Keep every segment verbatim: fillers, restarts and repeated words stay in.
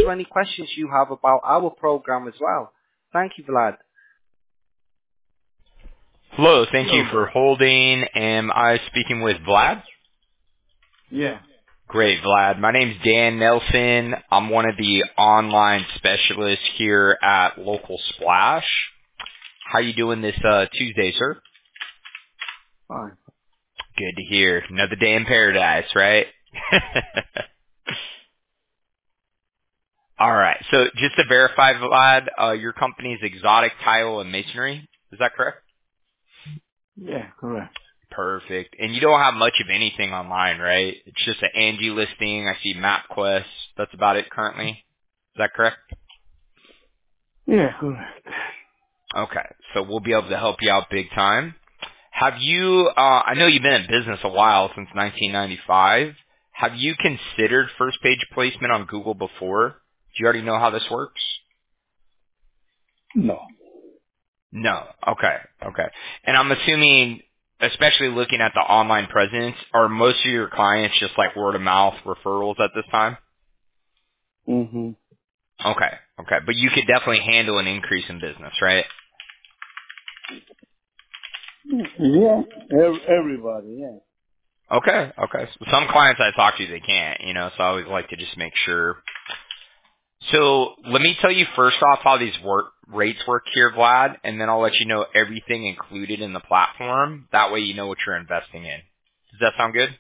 answer any questions you have about our program as well. Thank you, Vlad. Hello, thank you Hello. for holding. Am I speaking with Vlad? Yeah. Great, Vlad. My name's Dan Nelson. I'm one of the online specialists here at Local Splash. How you doing this uh, Tuesday, sir? Fine. Good to hear. Another day in paradise, right? All right. So just to verify, Vlad, uh, your company's Exotic Tile and Masonry. Is that correct? Yeah, correct. Perfect. And you don't have much of anything online, right? It's just an Angie listing. I see MapQuest. That's about it currently. Is that correct? Yeah, correct. Okay. So we'll be able to help you out big time. Have you, uh, I know you've been in business a while, since nineteen ninety-five. Have you considered first page placement on Google before? Do you already know how this works? No. No. Okay. Okay. And I'm assuming, especially looking at the online presence, are most of your clients just like word of mouth referrals at this time? Mm-hmm. Okay. Okay. But you could definitely handle an increase in business, right? Yeah, ev- everybody, yeah. Okay. Okay. So some clients I talk to, they can't, you know, so I always like to just make sure. So let me tell you first off how these work, rates work here, Vlad, and then I'll let you know everything included in the platform. That way you know what you're investing in. Does that sound good?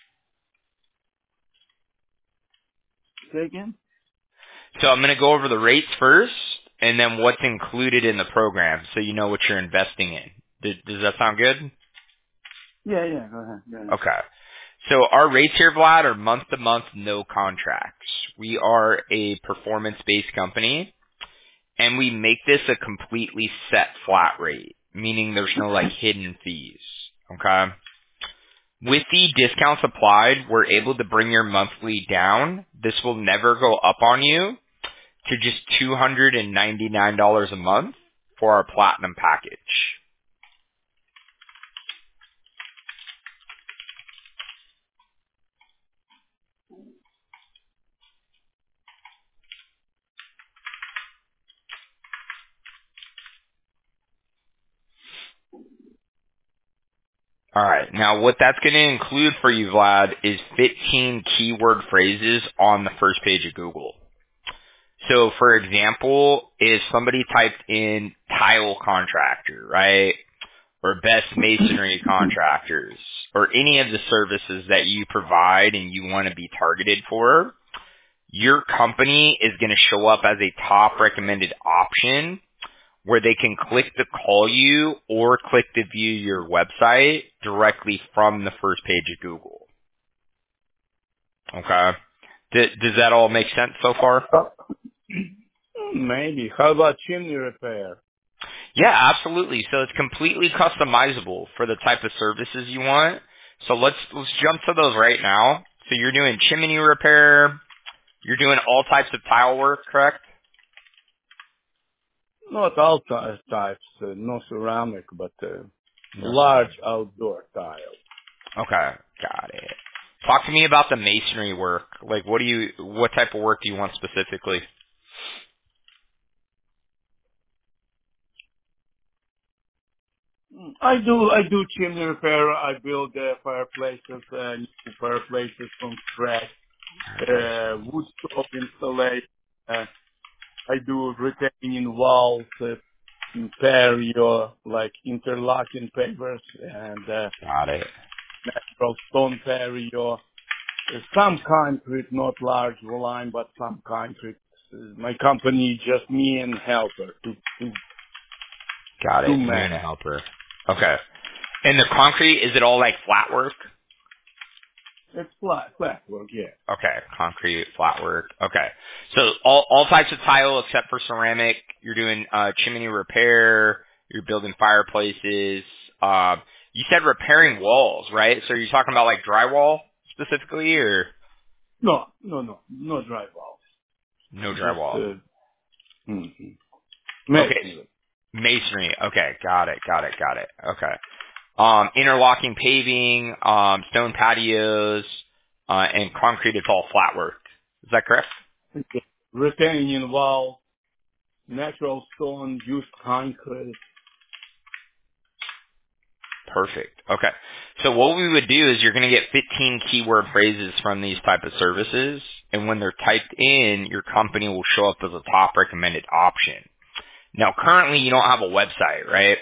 Say again? So I'm going to go over the rates first, and then what's included in the program, so you know what you're investing in. Does, does that sound good? Yeah, yeah, go ahead. Go ahead. Okay. So our rates here, Vlad, are month-to-month, no contracts. We are a performance-based company, and we make this a completely set flat rate, meaning there's no like hidden fees. Okay. With the discounts applied, we're able to bring your monthly down. This will never go up on you to just two hundred ninety-nine dollars a month for our platinum package. All right. Now, what that's going to include for you, Vlad, is fifteen keyword phrases on the first page of Google. So, for example, if somebody typed in tile contractor, right, or best masonry contractors, or any of the services that you provide and you want to be targeted for, your company is going to show up as a top recommended option where they can click to call you or click to view your website directly from the first page of Google. Okay? D- does that all make sense so far? Uh, maybe. How about chimney repair? Yeah, absolutely. So it's completely customizable for the type of services you want. So let's let's jump to those right now. So you're doing chimney repair, you're doing all types of tile work, correct? Not all ty- types, uh, no ceramic, but uh, No. large outdoor tile. Okay, got it. Talk to me about the masonry work. Like, what do you, what type of work do you want specifically? Mm, I do, I do chimney repair. I build uh, fireplaces, uh, new fireplaces from scratch, Fireplace. uh, wood stove installation. Uh, I do retaining walls, uh, patio, like interlocking papers and uh, Got it. natural stone patio. Uh, some concrete, not large volume, but some concrete. Uh, my company, just me and helper, two, two, Got two it. You and a men. helper. Okay. And the concrete, is it all like flat work? It's flat, flat work, yeah. Okay, concrete, flat work. Okay. So all all types of tile except for ceramic. You're doing uh chimney repair, you're building fireplaces. Um you said repairing walls, right? So you're talking about like drywall specifically or No, no, no, no drywall. no Just drywall? uh, mm-hmm. Okay. masonry. Masonry. Okay, got it, got it, got it. Okay. Um interlocking paving, um stone patios, uh and concrete, it's all flat work. Is that correct? retaining wall, natural stone, used concrete. Perfect. Okay. So what we would do is you're going to get fifteen keyword phrases from these type of services, and when they're typed in, your company will show up as a top recommended option. Now, currently, you don't have a website, right?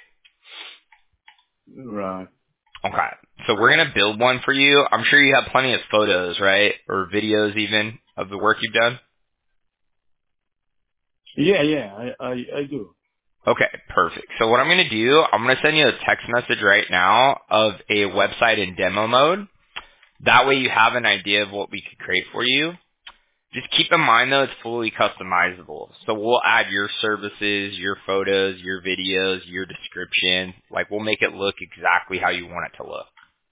Right. Okay. So we're going to build one for you. I'm sure you have plenty of photos, right? Or videos even of the work you've done? Yeah, yeah, I, I, I do. Okay, perfect. So what I'm going to do, I'm going to send you a text message right now of a website in demo mode. That way you have an idea of what we could create for you. Just keep in mind though, it's fully customizable. So we'll add your services, your photos, your videos, your description. Like we'll make it look exactly how you want it to look.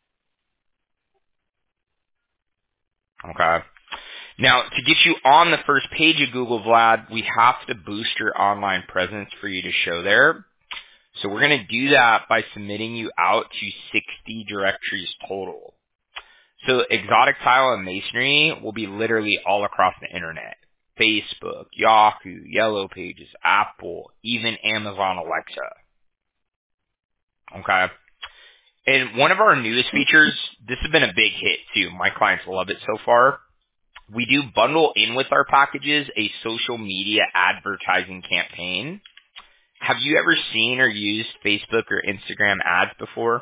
Okay. Now, to get you on the first page of Google, Vlad, we have to boost your online presence for you to show there. So we're going to do that by submitting you out to sixty directories total. So exotic tile and masonry will be literally all across the internet. Facebook, Yahoo, Yellow Pages, Apple, even Amazon Alexa. Okay. And one of our newest features, this has been a big hit too. My clients love it so far. We do bundle in with our packages a social media advertising campaign. Have you ever seen or used Facebook or Instagram ads before?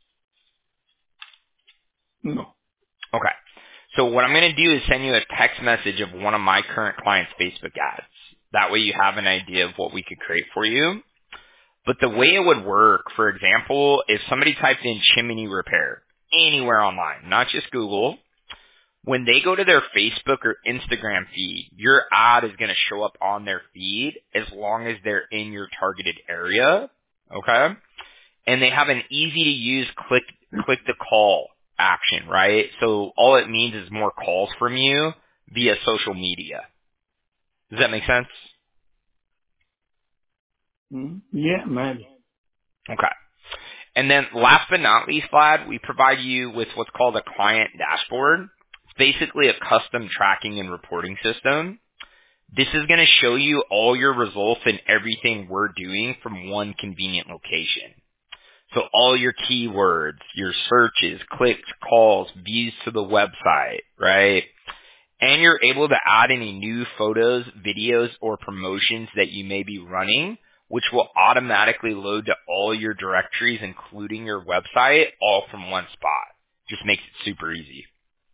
No. Okay. So what I'm going to do is send you a text message of one of my current clients' Facebook ads. That way you have an idea of what we could create for you. But the way it would work, for example, if somebody typed in chimney repair anywhere online, not just Google, when they go to their Facebook or Instagram feed, your ad is going to show up on their feed as long as they're in your targeted area, okay? And they have an easy to use click click to call action, right? So all it means is more calls from you via social media. Does that make sense? Mm, yeah, maybe. Okay. And then last but not least, Vlad, we provide you with what's called a client dashboard. It's basically a custom tracking and reporting system. This is going to show you all your results and everything we're doing from one convenient location. So all your keywords, your searches, clicks, calls, views to the website, right? And you're able to add any new photos, videos, or promotions that you may be running, which will automatically load to all your directories, including your website, all from one spot. Just makes it super easy.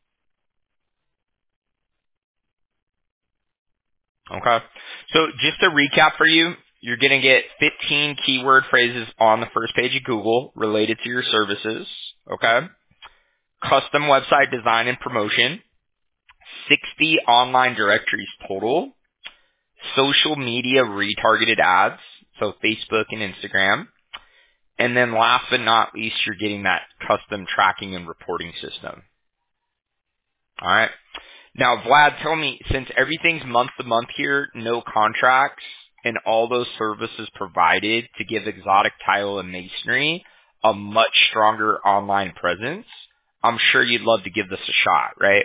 Okay? So just to recap for you, you're going to get fifteen keyword phrases on the first page of Google related to your services. Okay? Custom website design and promotion. sixty online directories total. Social media retargeted ads, so Facebook and Instagram. And then last but not least, you're getting that custom tracking and reporting system. All right. Now, Vlad, tell me, since everything's month to month here, no contracts, and all those services provided to give exotic tile and masonry a much stronger online presence, I'm sure you'd love to give this a shot, right?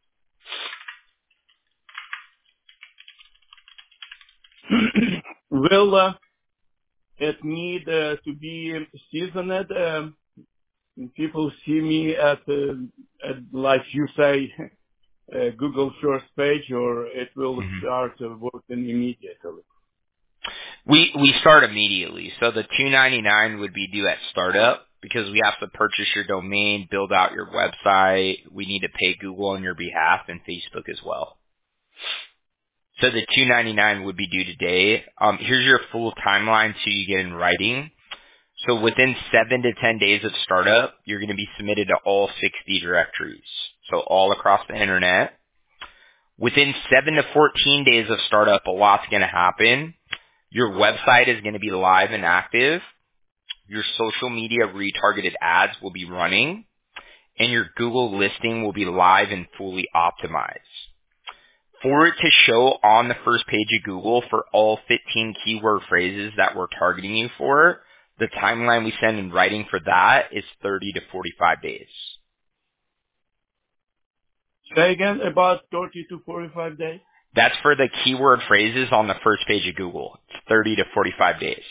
Will uh, it need uh, to be seasoned? Um, people see me at, uh, at like you say, uh, Google first page, or it will Mhm. start uh, working immediately. We we start immediately. So the two ninety-nine would be due at startup because we have to purchase your domain, build out your website. We need to pay Google on your behalf and Facebook as well. So the two ninety-nine would be due today. Um, here's your full timeline so you get in writing. So within seven to ten days of startup, you're going to be submitted to all sixty directories. So all across the internet. Within seven to fourteen days of startup, a lot's going to happen. Your website is going to be live and active. Your social media retargeted ads will be running. And your Google listing will be live and fully optimized. For it to show on the first page of Google for all fifteen keyword phrases that we're targeting you for, the timeline we send in writing for that is thirty to forty-five days. Say again, about thirty to forty-five days? That's for the keyword phrases on the first page of Google. It's thirty to forty-five days.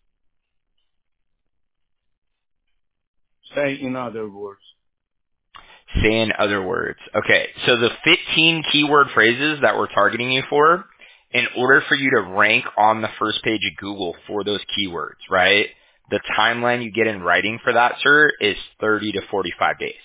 Say in other words. Say in other words. Okay, so the fifteen keyword phrases that we're targeting you for, in order for you to rank on the first page of Google for those keywords, right? The timeline you get in writing for that, sir, is thirty to forty-five days.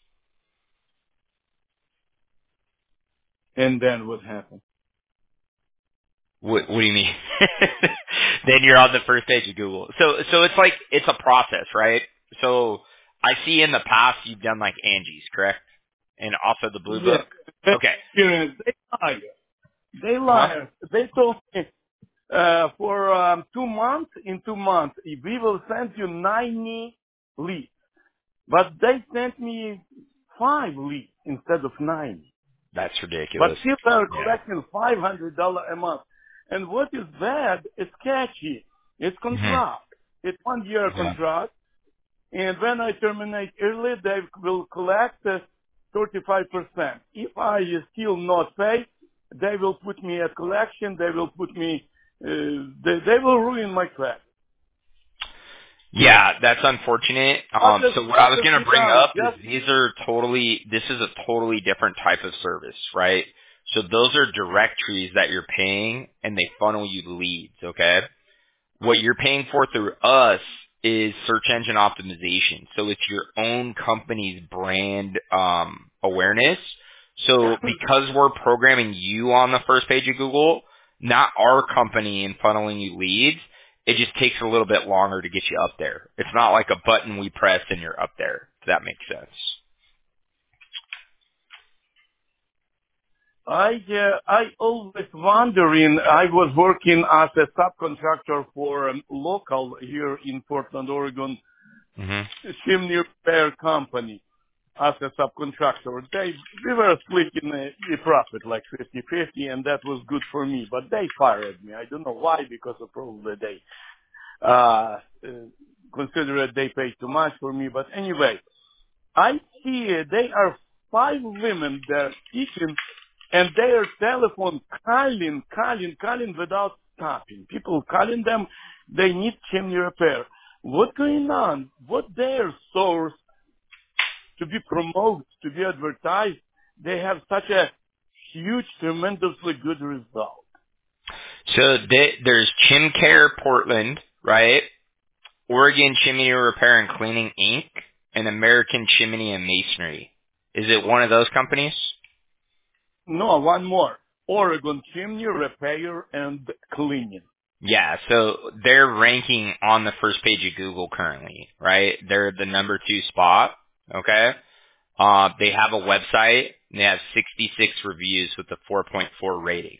And then what happened? What, what do you mean? Then you're on the first page of Google. So, so it's like, it's a process, right? So I see in the past you've done like Angie's, correct? And also the Blue Yes. Book? Okay. They lied. They Huh? lied. They told me uh, for um, two months, in two months, we will send you ninety leads. But they sent me five leads instead of ninety. That's But ridiculous. still they're Yeah. collecting five hundred dollars a month. And what is bad, it's catchy. It's hmm contract. It's one year Yeah. contract. And when I terminate early, they will collect uh, thirty-five percent. If I still not pay, they will put me at collection. They will put me, uh, they, they will ruin my credit. Yeah, that's unfortunate. What Um, does, so what I what was does going be to bring done? up is Just, these are totally, this is a totally different type of service, right? So those are directories that you're paying and they funnel you leads, okay? What you're paying for through us is search engine optimization. So it's your own company's brand um, awareness. So because we're programming you on the first page of Google, not our company and funneling you leads, it just takes a little bit longer to get you up there. It's not like a button we press and you're up there, if that makes sense. I, uh, I always wondering, I was working as a subcontractor for a local here in Portland, Oregon, hmm chimney repair company. As a subcontractor. They, we were splitting a, a profit like fifty-fifty, and that was good for me, but they fired me. I don't know why, because of probably they, uh, uh considered they paid too much for me, but anyway, I see uh, they are five women there teaching, and their telephone calling, calling, calling without stopping. People calling them, they need chimney repair. What's going on? What their source to be promoted, to be advertised, they have such a huge, tremendously good result. So they, there's ChimCare Portland, right? Oregon Chimney Repair and Cleaning Incorporated, and American Chimney and Masonry. Is it one of those companies? No, one more. Oregon Chimney Repair and Cleaning. Yeah, so they're ranking on the first page of Google currently, right? They're the number two spot, okay? Uh, they have a website, and they have sixty-six reviews with a four point four rating.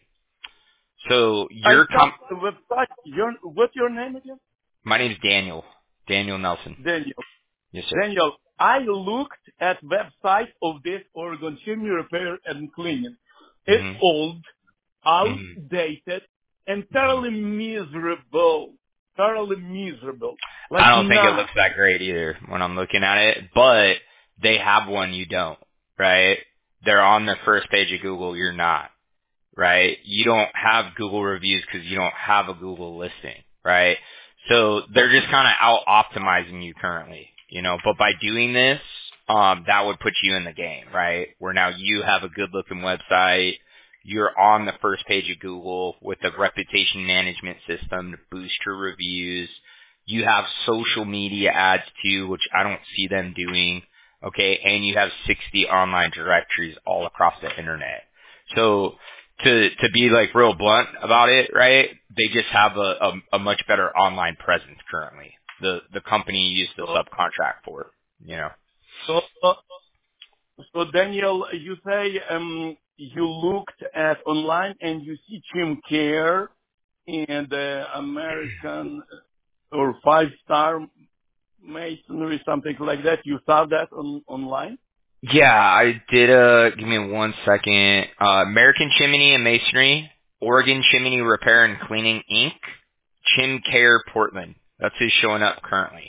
So I your saw com- the website. Your, what's your name again? my name's Daniel, Daniel Nelson. Daniel. Yes, sir. Daniel, I looked at website of this Oregon Chimney Repair and Cleaning. It's hmm old, hmm outdated, and thoroughly miserable. Thoroughly miserable. Like I don't think it nah. looks that great either when I'm looking at it, but they have one you don't, right? They're on the first page of Google, you're not, right? You don't have Google reviews because you don't have a Google listing, right? So they're just kind of out optimizing you currently, you know, but by doing this, um, that would put you in the game, right? Where now you have a good looking website, you're on the first page of Google with a reputation management system to boost your reviews. You have social media ads too, which I don't see them doing. Okay. And you have sixty online directories all across the internet. So to, to be like real blunt about it, right? They just have a, a, a much better online presence currently. The, the company you used to So, subcontract for, you know. so, uh, so Daniel, you say um, you looked at online and you see Chim Care and uh, American or Five Star Masonry, something like that. You saw that on online? Yeah, I did, uh, give me one second. Uh, American Chimney and Masonry, Oregon Chimney Repair and Cleaning Incorporated, Chim Care Portland. That's who's showing up currently.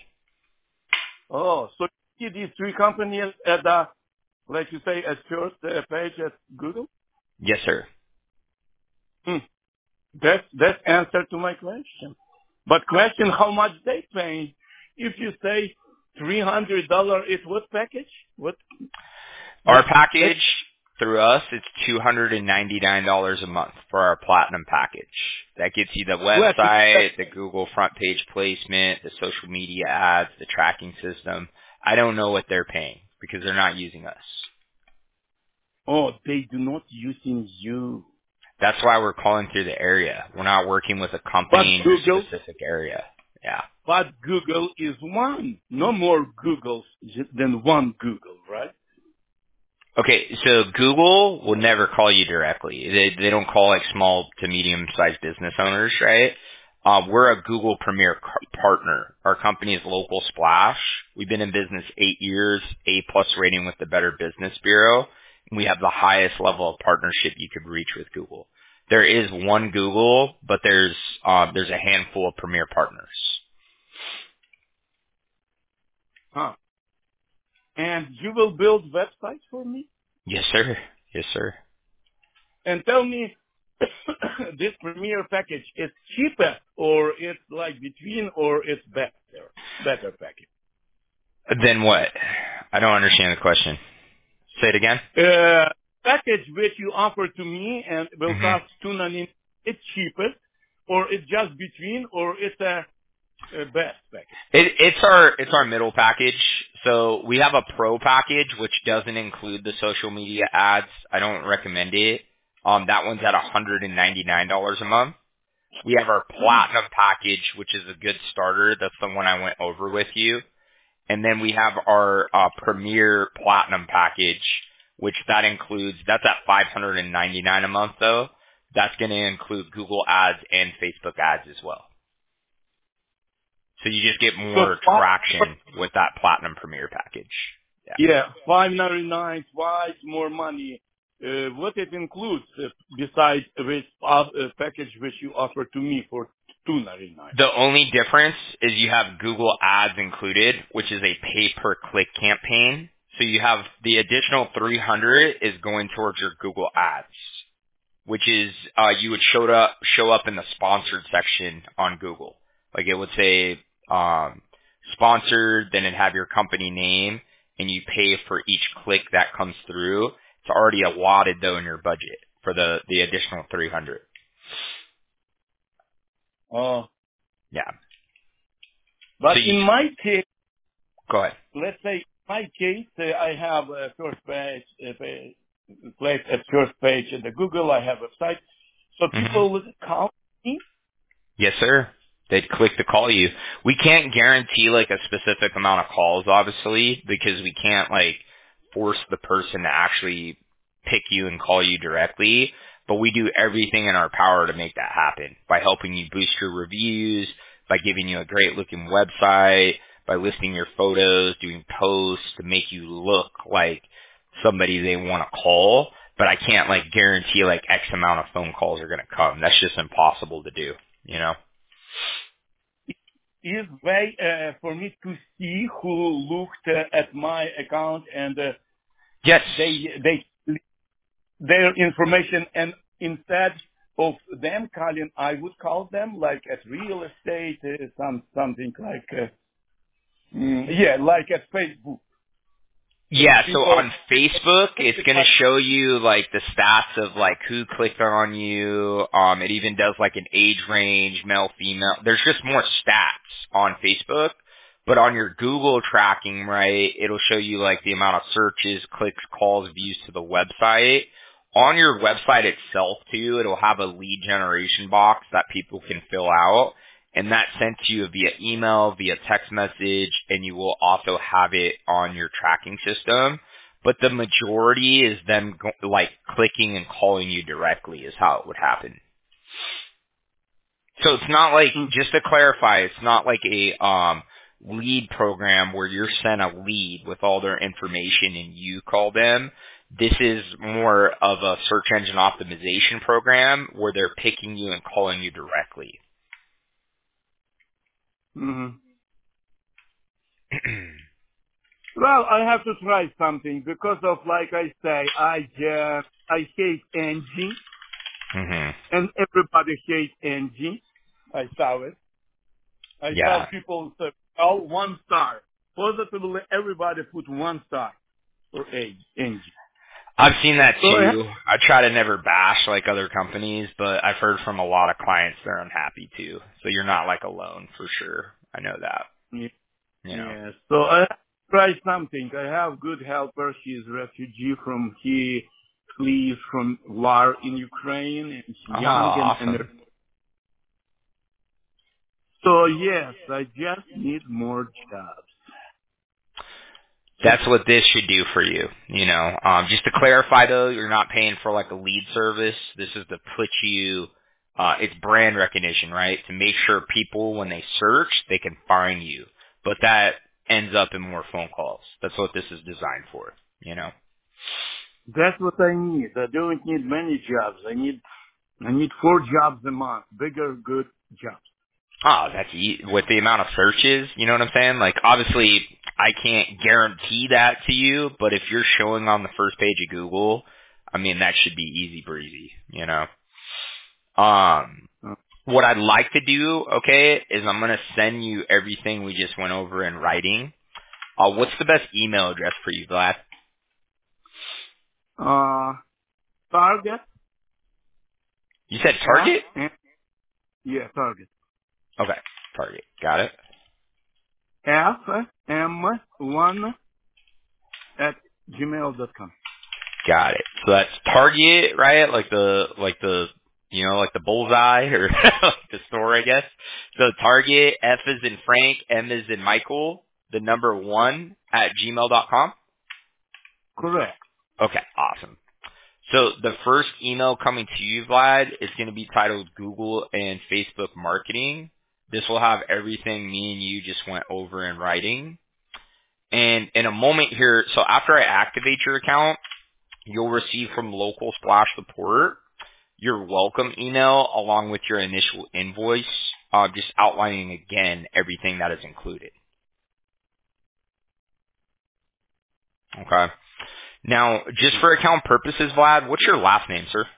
Oh, so you see these three companies at the, like you say, at first uh, page at Google? Yes, sir. Hmm. That's that's answer to my question. But question how much they pay. If you say three hundred dollar is what package? What Our that, package through us, it's two hundred ninety-nine dollars a month for our platinum package. That gets you the what website, the Google front page placement, the social media ads, the tracking system. I don't know what they're paying because they're not using us. oh, they do not using you. That's why we're calling through the area. We're not working with a But company in your Google specific area. Yeah. but Google is one. No more Googles than one Google, right? Okay, so Google will never call you directly. They they don't call like small to medium sized business owners, right? Um, we're a Google Premier c- partner. Our company is Local Splash. We've been in business eight years, A plus rating with the Better Business Bureau. And we have the highest level of partnership you could reach with Google. There is one Google, but there's uh, there's a handful of Premier partners. Huh. And you will build websites for me? Yes, sir. Yes, sir. And tell me, this premier package is cheaper or it's like between or it's better, better package? Then what? I don't understand the question. Say it again. Uh, package which you offer to me and will hmm cost two ninety-nine, it's cheapest or it's just between or it's a, a best package? It, it's our it's our middle package. So we have a pro package which doesn't include the social media ads. I don't recommend it. Um, that one's at one hundred ninety-nine dollars a month. We have our platinum package, which is a good starter. That's the one I went over with you. And then we have our uh, premier platinum package, which that includes. That's at five hundred ninety-nine dollars a month, though. That's going to include Google ads and Facebook ads as well. So you just get So more five, traction with that Platinum Premier package. Yeah. yeah, five ninety-nine, twice more money. Uh, what it includes uh, besides this uh, uh, package which you offer to me for two ninety-nine? The only difference is you have Google ads included, which is a pay per click campaign. So you have the additional three hundred is going towards your Google ads, which is uh, you would show up show up in the sponsored section on Google. Like it would say um, sponsored, then it'd have your company name, and you pay for each click that comes through. It's already allotted though in your budget for the the additional three hundred. Oh, Yeah. but So you in my case, go ahead. let's say in my case, uh, I have a first page, uh, page place at first page in the Google. I have a website, so hmm people call me. Yes, sir. They'd click to call you. We can't guarantee like a specific amount of calls, obviously, because we can't like force the person to actually pick you and call you directly. But we do everything in our power to make that happen by helping you boost your reviews, by giving you a great looking website, by listing your photos, doing posts to make you look like somebody they want to call. But I can't like guarantee like X amount of phone calls are going to come. That's just impossible to do. You know? Is way uh, for me to see who looked uh, at my account and uh, Yes. they they their information, and instead of them calling, I would call them like at real estate, uh, some something like uh, mm, yeah, like at Facebook. If Yeah, so people, on Facebook, it's going to show you like the stats of like who clicked on you. Um, it even does like an age range, male, female. There's just more stats on Facebook. But on your Google tracking, right, it'll show you like the amount of searches, clicks, calls, views to the website. On your website itself too, it'll have a lead generation box that people can fill out. And that's sent to you via email, via text message, and you will also have it on your tracking system. But the majority is them go- like clicking and calling you directly is how it would happen. So it's not like, mm, just to clarify, it's not like a um, lead program where you're sent a lead with all their information and you call them. This is more of a search engine optimization program where they're picking you and calling you directly. mhm. Well, I have to try something because of like I say, I uh, I hate engine. hmm and everybody hates Angie. I saw it. I saw Yeah. people say, oh, one star. Positively, everybody put one star for Angie. I've seen that So I, too. I try to never bash like other companies, but I've heard from a lot of clients they're unhappy too. So you're not like alone for sure. I know that. yeah, You know. yeah. So I try something. I have good helper. She's refugee from he flees from war in Ukraine, and she's Oh, young and, and awesome. so yes, I just need more jobs. That's what this should do for you. You know, um, just to clarify though, you're not paying for like a lead service. This is to put you, uh, it's brand recognition, right? To make sure people, when they search, they can find you. But that ends up in more phone calls. That's what this is designed for, you know? That's what I need. I don't need many jobs. I need I need four jobs a month, bigger, good jobs. Oh, that's e- with the amount of searches, you know what I'm saying? Like, obviously, I can't guarantee that to you, but if you're showing on the first page of Google, I mean, that should be easy breezy, you know? Um, Uh, what I'd like to do, okay, is I'm going to send you everything we just went over in writing. Uh, what's the best email address for you, Vlad? uh, Target You said F Target? M yeah Target Okay, Target. Got it. F M one at gmail dot com. Got it. So that's Target, right? Like the, like the, you know, like the bullseye or like the store, I guess. So Target, F is in Frank, M is in Michael, the number one at gmail dot com. Correct. Okay, awesome. So the first email coming to you, Vlad, is going to be titled Google and Facebook Marketing. This will have everything me and you just went over in writing. And in a moment here, so after I activate your account, you'll receive from Local Splash Support your welcome email along with your initial invoice, uh, just outlining again everything that is included. Okay. Now, just for account purposes, Vlad, what's your last name, sir?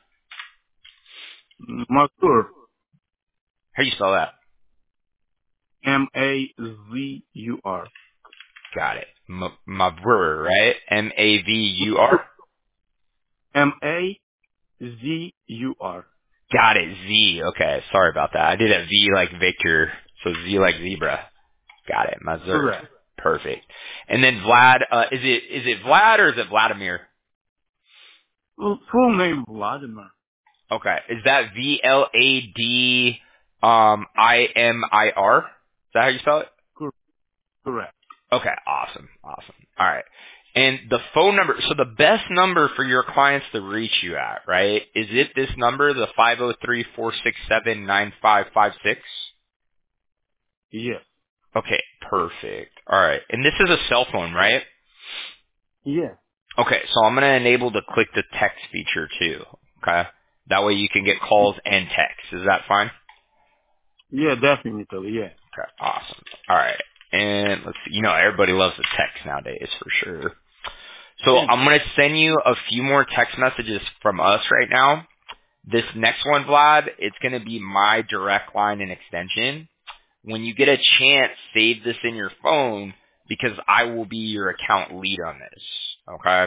Mazur. How do you spell that? M A Z U R. Got it. M- Mavur, right? M A V U R? M A Z U R. Got it. Z. Okay. Sorry about that. I did a V like Victor, so Z like zebra. Got it. Mazur. Correct. Perfect. And then Vlad, uh, is it, is it Vlad or is it Vladimir? Well, full name Vladimir. Okay. Is that V L A D, um, I M I R? Is that how you spell it? Cor- Correct. Okay, awesome, awesome. All right. And the phone number, so the best number for your clients to reach you at, right? Is it this number, the five oh three, four six seven, nine five five six? Yes. Okay, perfect. All right. And this is a cell phone, right? Yes. Okay, so I'm going to enable the click to text feature too. Okay? That way you can get calls and texts. Is that fine? Yeah, definitely. Yeah. Okay, awesome. All right. And let's see, you know, everybody loves the text nowadays for sure. So Yeah. I'm going to send you a few more text messages from us right now. This next one, Vlad, it's going to be my direct line and extension. When you get a chance, save this in your phone because I will be your account lead on this. Okay?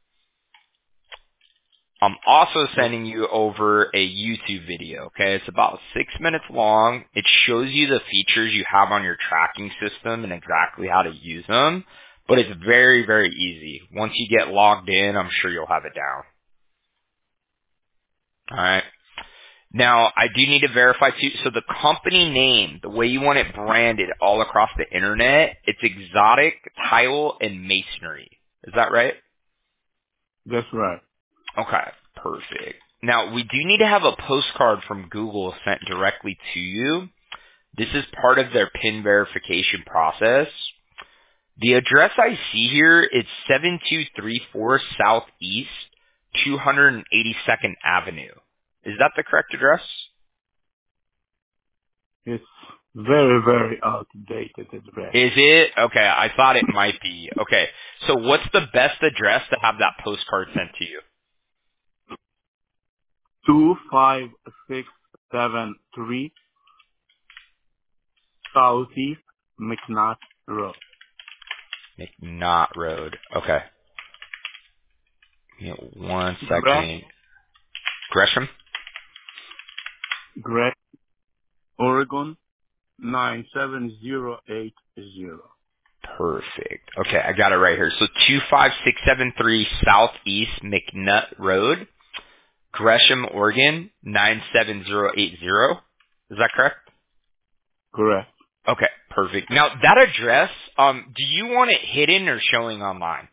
I'm also Oh, sending you over a YouTube video, okay? It's about six minutes long. It shows you the features you have on your tracking system and exactly how to use them. But it's very, very easy. Once you get logged in, I'm sure you'll have it down. Alright? Now, I do need to verify too, so the company name, the way you want it branded all across the internet, it's Exotic Tile and Masonry. Is that right? that's right. Okay, perfect. Now, we do need to have a postcard from Google sent directly to you. This is part of their PIN verification process. The address I see here is seven two three four Southeast two hundred eighty-second Avenue. Is that the correct address? It's very, very outdated address. Is it? Okay, I thought it might be. Okay, so what's the best address to have that postcard sent to you? two five six seven three Southeast McNutt Road. McNaught Road. Okay. Give me one Greg, second. Gresham? Greg, Oregon, nine seven zero eight zero. Perfect. Okay, I got it right here. So two five six seven three Southeast McNutt Road, Gresham, Oregon, nine seven zero eight zero. Is that correct? Correct. Okay, perfect. Now, that address, um, do you want it hidden or showing online?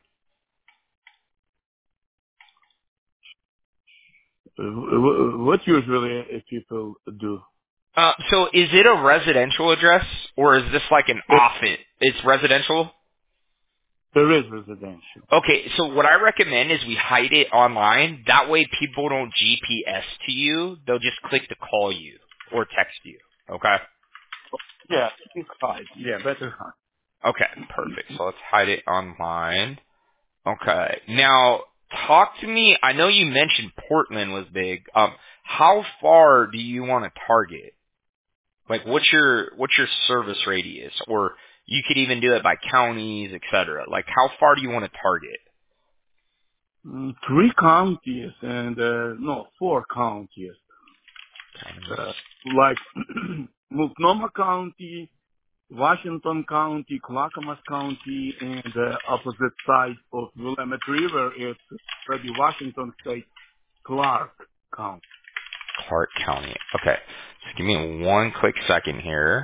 Uh, wh- What usually uh, people do? Uh, so is it a residential address, or is this like an It, office? It's residential? there is residential. Okay, so what I recommend is we hide it online. That way people don't G P S to you. They'll just click to call you or text you. Okay? Yeah, it's hide. Yeah, better hide. Okay, perfect. So let's hide it online. Okay. Now, talk to me. I know you mentioned Portland was big. Um, how far do you want to target? Like, what's your what's your service radius? Or you could even do it by counties, et cetera. Like, how far do you want to target? Mm, Three counties and, uh, no, four counties. Counties. Uh, like Multnomah County, Washington County, Clackamas County, and the opposite side of Willamette River is already Washington State, Clark County. Clark County. Okay. So give me one quick second here.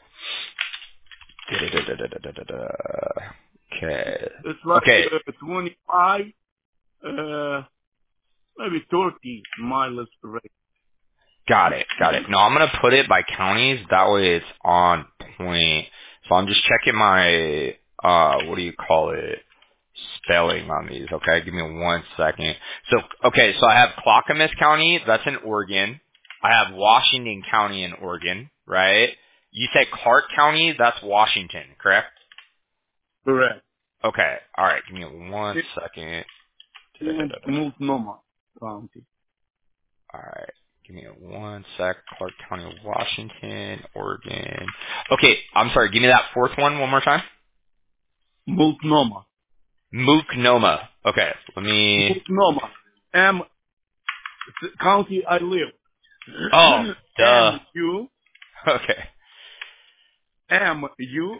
Da-da-da-da-da-da-da-da. Okay. It's like Okay. uh, twenty-five, uh, maybe thirty miles away. Got it. Got it. No, I'm going to put it by counties. That way it's on point. So I'm just checking my, uh, what do you call it? Spelling on these. Okay. Give me one second. So, okay. So I have Clackamas County. That's in Oregon. I have Washington County in Oregon, right? You said Clark County. That's Washington, correct? Correct. Okay. All right. Give me one second. And Multnomah County. All right. Give me one sec. Clark County, Washington, Oregon. Okay. I'm sorry. Give me that fourth one one more time. Multnomah. Multnomah. Okay. Let me. Multnomah. M, the county I live. Oh, duh. M U Okay. M U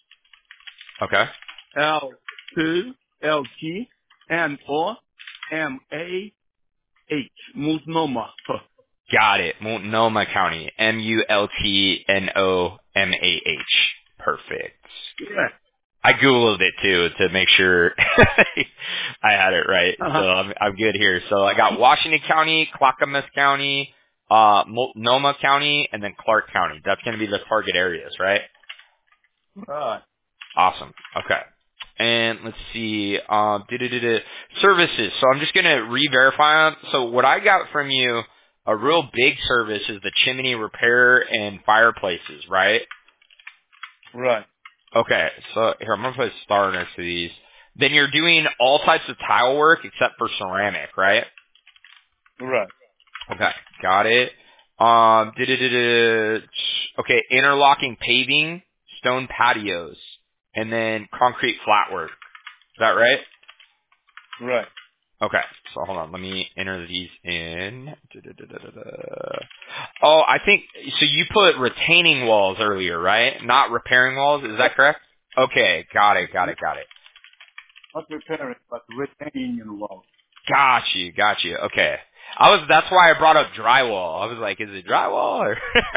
Okay. L T L T N O M A H. Multnomah. Got it. Multnomah County. M U L T N O M A H. Perfect. Yeah. I googled it too to make sure I had it right. So Uh-huh. I'm I'm good here. So I got Washington County, Clackamas County, uh Multnomah County, and then Clark County. That's going to be the target areas, right? Right. Awesome. Okay. And let's see, um, da-da-da-da. Services. So I'm just going to re-verify them. So what I got from you, a real big service is the chimney repair and fireplaces, right? Right. Okay, so here, I'm going to put a star next to these. Then you're doing all types of tile work except for ceramic, right? Right. Okay, got it. Um, da-da-da-da. Okay, interlocking paving, stone patios, and then concrete flat work. Is that right? Right. Okay, so hold on, let me enter these in. Da-da-da-da-da-da. Oh, I think, so you put retaining walls earlier, right? Not repairing walls, is that correct? Okay, got it, got it, got it. Not repairing, but retaining wall. Got you, got you. Okay. I was, that's why I brought up drywall. I was like, is it drywall or?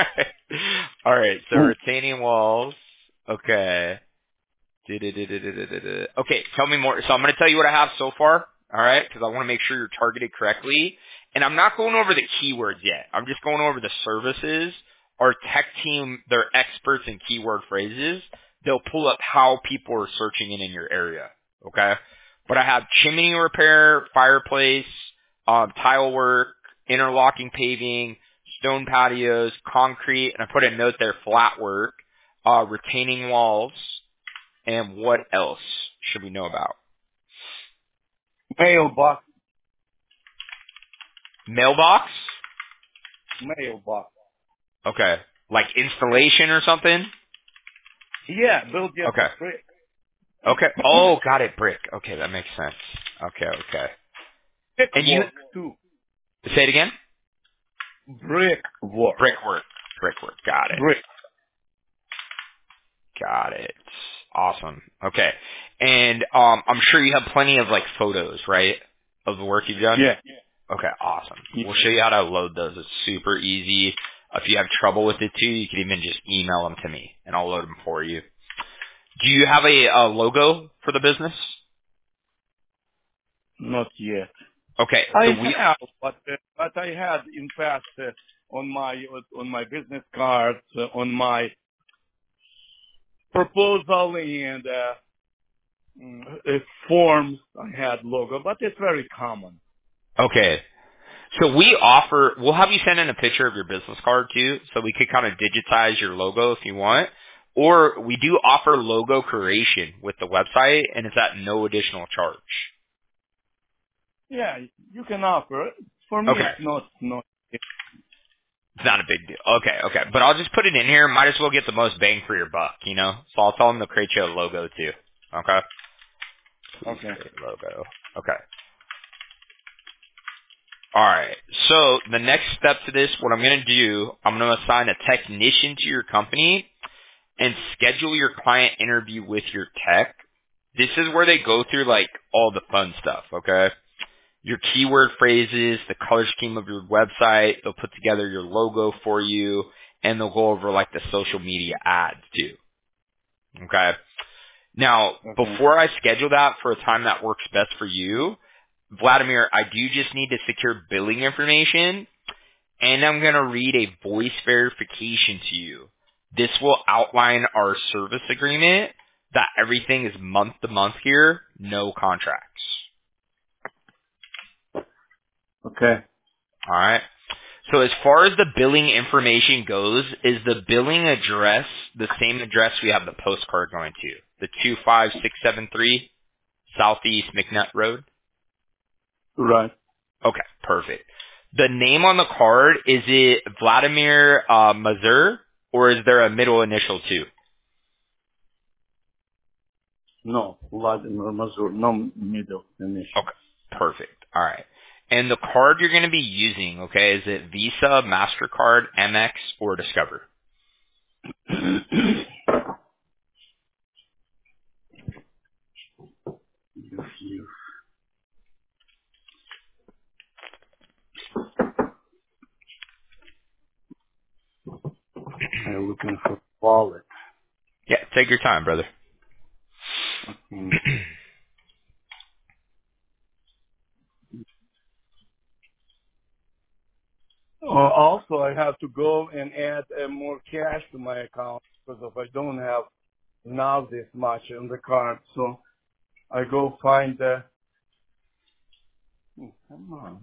Alright, so retaining walls. Okay. Du-du-du-du-du-du-du. Okay, tell me more. So I'm going to tell you what I have so far, all right, because I want to make sure you're targeted correctly. And I'm not going over the keywords yet. I'm just going over the services. Our tech team, they're experts in keyword phrases. They'll pull up how people are searching it in your area, okay? But I have chimney repair, fireplace, um, tile work, interlocking paving, stone patios, concrete, and I put a note there, flat work, uh, retaining walls. And what else should we know about? Mailbox. Mailbox? mailbox. Okay. Like installation or something? Yeah, built just Okay. brick. Okay. Oh, got it. Brick. Okay, that makes sense. Okay, okay. And you Brickwork too. say it again? Brickwork. Brickwork. Brickwork. Got it. Brick. Got it. Awesome. Okay. And um I'm sure you have plenty of like photos, right? Of the work you've done? Yeah. Okay, awesome. Yeah. We'll show you how to load those. It's super easy. If you have trouble with it too, you can even just email them to me and I'll load them for you. Do you have a, a logo for the business? Not yet. Okay, I so we have, but uh, but I had in past uh, on my on my business cards, uh, on my proposal and uh, mm, uh, forms, I had logo, but it's very common. okay. So we offer. We'll have you send in a picture of your business card too, so we could kind of digitize your logo if you want. Or we do offer logo creation with the website, and it's at no additional charge. Yeah, you can offer it. For me, Okay. it's not not. It's not a big deal. Okay, okay. But I'll just put it in here. Might as well get the most bang for your buck, you know? So I'll tell them to create you a logo too. Okay? Please Okay. create a logo. Okay. Alright. So the next step to this, what I'm going to do, I'm going to assign a technician to your company and schedule your client interview with your tech. This is where they go through like all the fun stuff, okay? Your keyword phrases, the color scheme of your website. They'll put together your logo for you, and they'll go over like the social media ads too. Okay. Now, Okay. before I schedule that for a time that works best for you, Vladimir, I do just need to secure billing information, and I'm going to read a voice verification to you. This will outline our service agreement that everything is month to month here, no contracts. Okay. All right. So as far as the billing information goes, is the billing address the same address we have the postcard going to? The two five six seven three Southeast McNutt Road? Right. Okay, perfect. The name on the card, is it Vladimir uh, Mazur, or is there a middle initial too? No, Vladimir Mazur, no middle initial. Okay, perfect. All right. And the card you're going to be using, okay, is it Visa, MasterCard, Amex, or Discover? I'm looking for wallet. Yeah, take your time, brother. Mm. Uh, also, I have to go and add uh, more cash to my account because if I don't have now this much on the card, so I go find the. Hmm, Come on,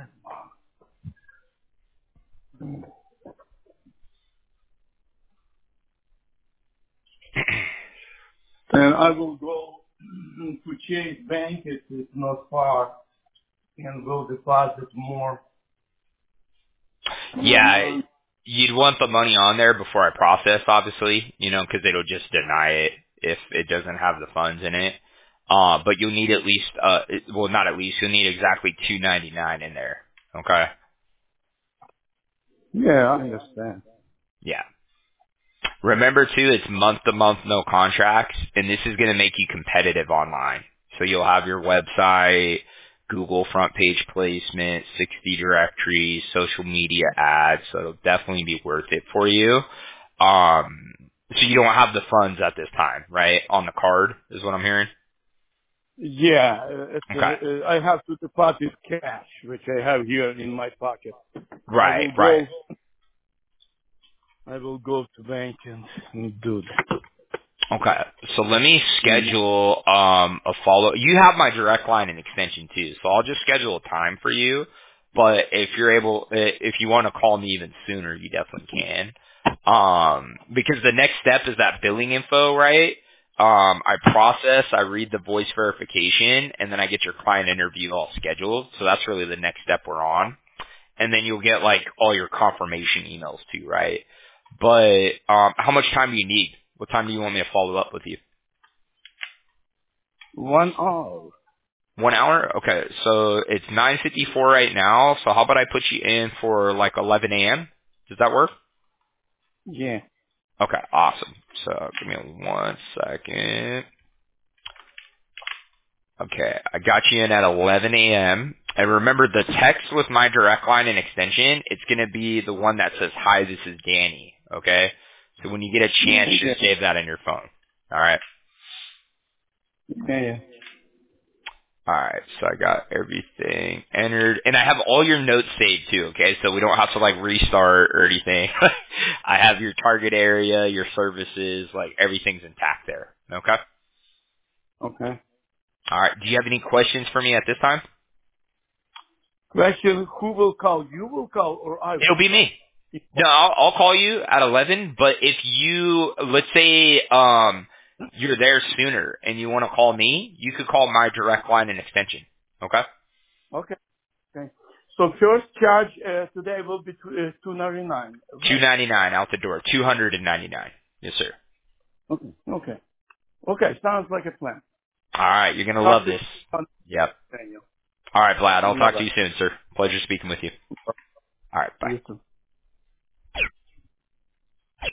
and I will go to Chase Bank. It is not far, and will deposit more. more Yeah, money. you'd want the money on there before I process, obviously, you know, because it'll just deny it if it doesn't have the funds in it. Uh, but you'll need at least, uh, it- well, not at least, you'll need exactly two ninety nine in there. Okay. Yeah, I understand. Yeah. Remember too, it's month to month, no contracts, and this is going to make you competitive online. So you'll have your website, Google front page placement, sixty directories, social media ads. So it'll definitely be worth it for you. Um, so you don't have the funds at this time, right? On the card is what I'm hearing. Yeah, uh, it's, uh, Okay. uh, I have to deposit cash, which I have here in my pocket. I Right, will right. go. I will go to bank and, and do that. Okay. So let me Mm. schedule um a follow. You have my direct line and extension too, so I'll just schedule a time for you. But if you're able, i- if you want to call me even sooner, you definitely can. Um, because the next step is that billing info, right? Um, I process, I read the voice verification, and then I get your client interview all scheduled. So that's really the next step we're on. and then you'll get like all your confirmation emails too, right? But um, how much time do you need? What time do you want me to follow up with you? One hour. One hour? Okay, so it's nine fifty-four right now. So how about I put you in for like eleven a.m.? Does that work? Yeah. Okay, awesome. So give me one second. Okay, I got you in at eleven a.m. And remember, the text with my direct line and extension, it's going to be the one that says, "Hi, this is Danny." Okay? So when you get a chance, Yeah. just save that in your phone. All right? Yeah. Yeah. All right, so I got everything entered, and I have all your notes saved too. Okay, so we don't have to like restart or anything. I have your target area, your services, like everything's intact there. Okay. Okay. All right. Do you have any questions for me at this time? Question: who will call? You will call, or I It'll will be me. call? No, I'll, I'll call you at eleven. But if you, let's say, um, you're there sooner and you want to call me, you could call my direct line and extension. Okay. Okay. Okay. So first charge uh, today will be two, uh, two ninety nine, Two right? ninety nine out the door. Two hundred and ninety nine. Yes, sir. Okay. Okay. Okay. Sounds like a plan. All right, you're gonna Talk love to you this. on Yep. Daniel. All right, Vlad. I'll Bye talk to bye. you soon, sir. Pleasure speaking with you. All right, bye. You too.